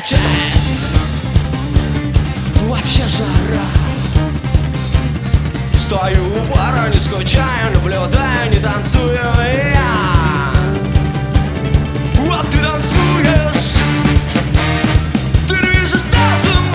качает. Вообще жара. Стою у бара, не скучаю, наблюдаю, не танцую я. Вот ты танцуешь, ты движешь тазом.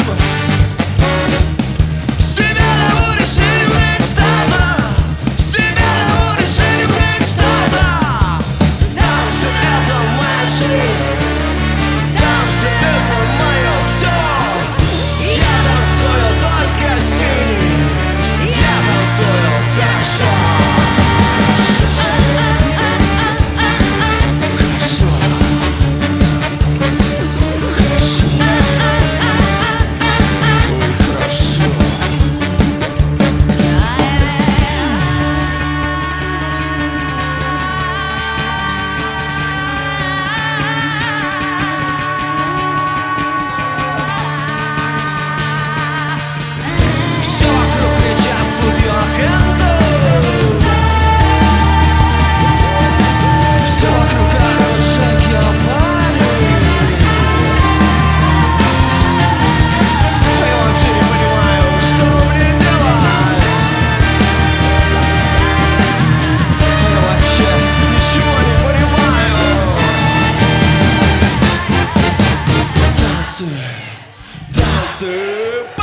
Себя наводишь и в экстаза. Себя наводишь и в экстаза. Танцы — это моя жизнь. Танцы — это мое все. Я танцую только синий. Я танцую хорошо. Танцы